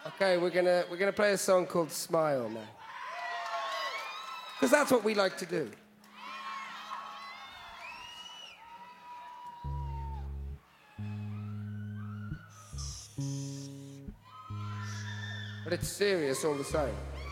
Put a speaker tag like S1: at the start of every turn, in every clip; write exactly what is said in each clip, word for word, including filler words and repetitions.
S1: Okay, we're gonna we're gonna play a song called Smile now. Because that's what we like to do. But it's serious all the same.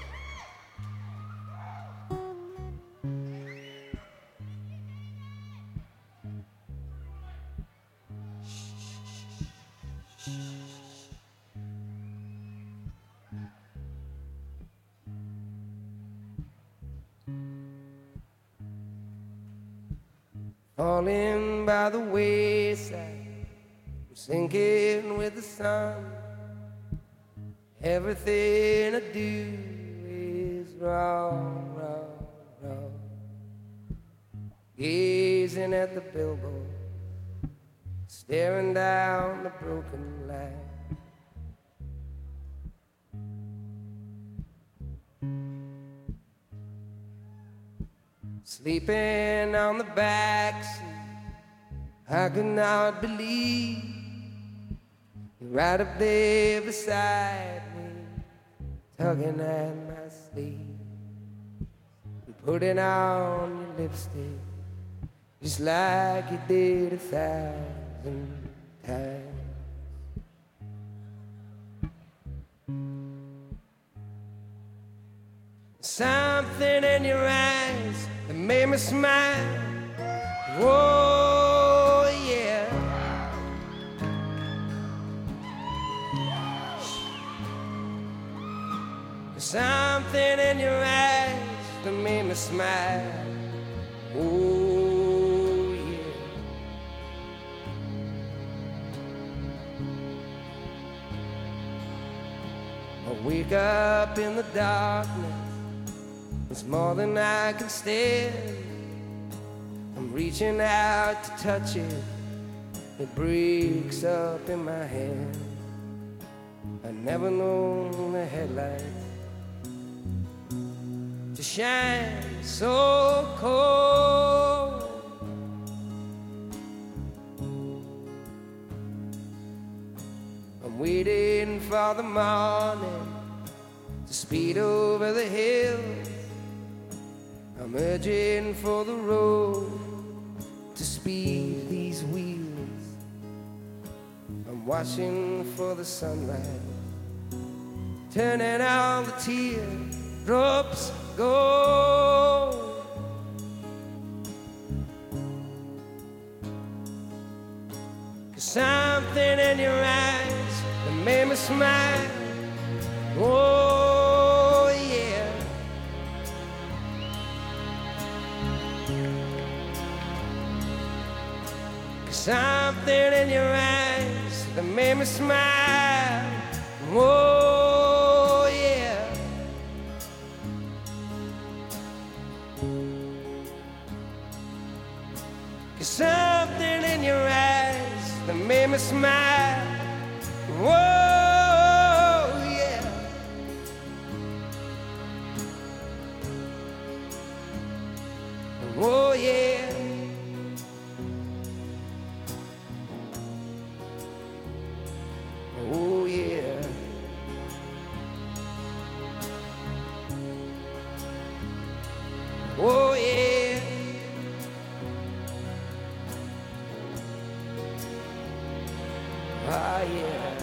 S1: Falling by the wayside, I'm sinking with the sun. Everything I do is wrong, wrong, wrong. Gazing at the billboard, staring down the broken line. Sleeping on the backseat, I could not believe you're right up there beside me, tugging at my sleeve. You're putting on your lipstick just like you did a thousand times. Something in your eyes that made me smile. Oh yeah. Something in your eyes that made me smile. Oh yeah. I wake up in the darkness, it's more than I can stand. I'm reaching out to touch it, it breaks up in my hand. I never known the headlights to shine so cold. I'm waiting for the morning to speed over the hills. I'm urging for the road to speed these wheels. I'm watching for the sunrise, turning all the teardrops gold. Cause something in your eyes that made me smile. Oh yeah. Something in your eyes that made me smile. Oh yeah. Cause something in your eyes that made me smile. Oh yeah. Oh yeah. Oh yeah. Oh yeah. Ah yeah.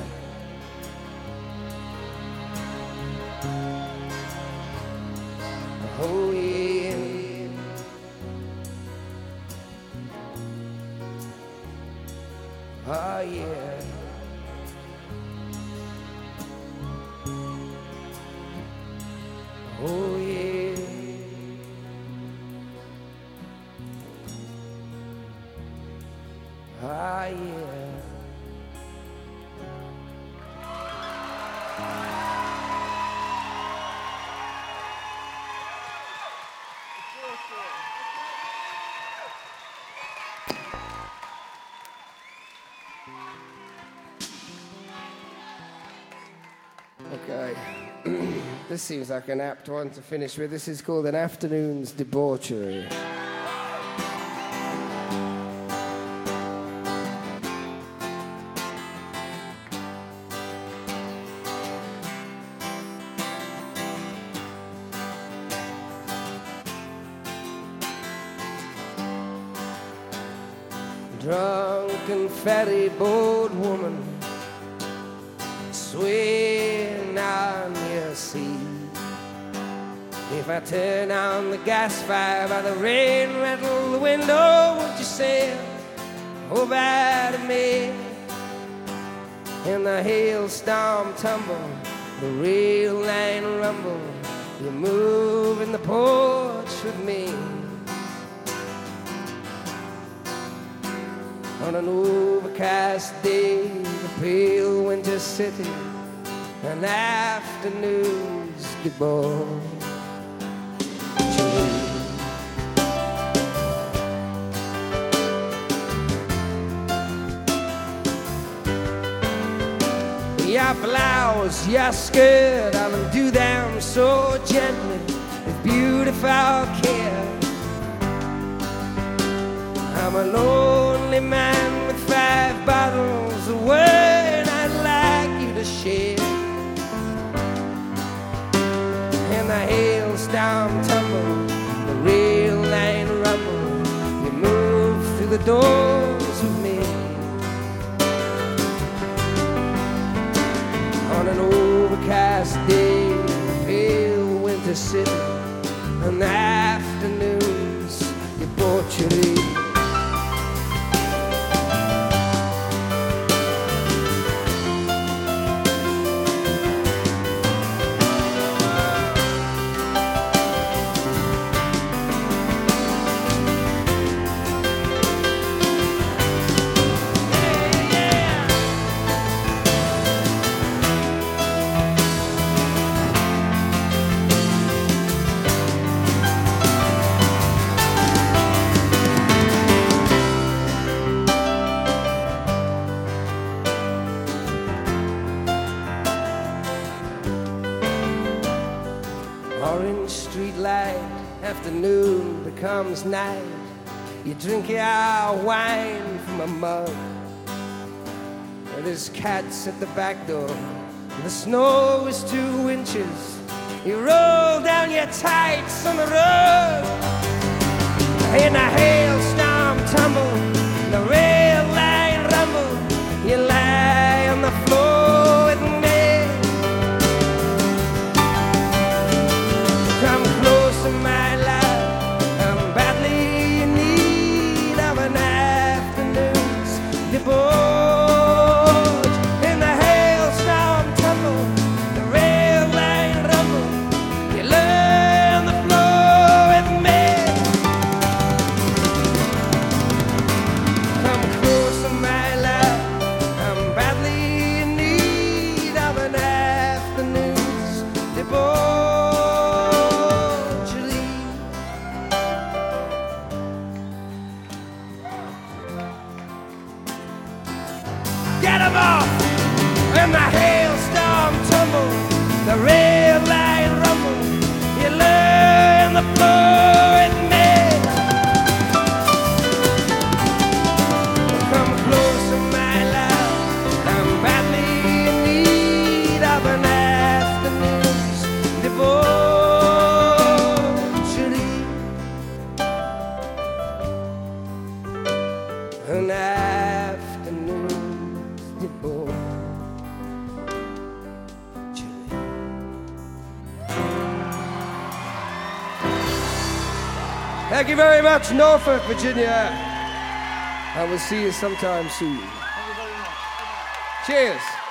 S1: Oh yeah. Ah yeah. Oh yeah. Ah yeah. Okay. This seems like an apt one to finish with. This is called An Afternoon's Debauchery. drunk and fatty boat woman swaying on your seat. If I turn on the gas fire by the rain rattle the window, would you sail over to me? In the hailstorm tumble, the rail line rumble, you move in the porch with me. On an overcast day, the pale winter city, an afternoon's debauch. Your blouse, your skirt, I'll undo them so gently with beautiful care. I'm a lonely man with five bottles of wine I'd like you to share. And the hailstorm tumble, the rail line rumble, you move through the doors with me. On an overcast day, pale winter city, an afternoon's debauchery. Orange street light, afternoon becomes night. You drink your wine from a mug. There's cats at the back door. The snow is two inches. You roll down your tights on the road. In a hailstorm tumble, the rail line rumble, you lie on the floor with me. Come closer, my love, I'm badly in need of an afternoon's debauch. In the hailstorm tumble, the rail line rumble, you lay on the floor with me. Come closer, my love, I'm badly in need of an afternoon's debauch. Get 'em off! And the hailstorm tumble, the rail line rumble, you lay on the floor with me. Come closer, my love, I'm badly in need of an afternoon's debauchery. An afternoon's debauchery. Thank you very much, Norfolk, Virginia. I will see you sometime soon.
S2: Thank you very much.
S1: Cheers.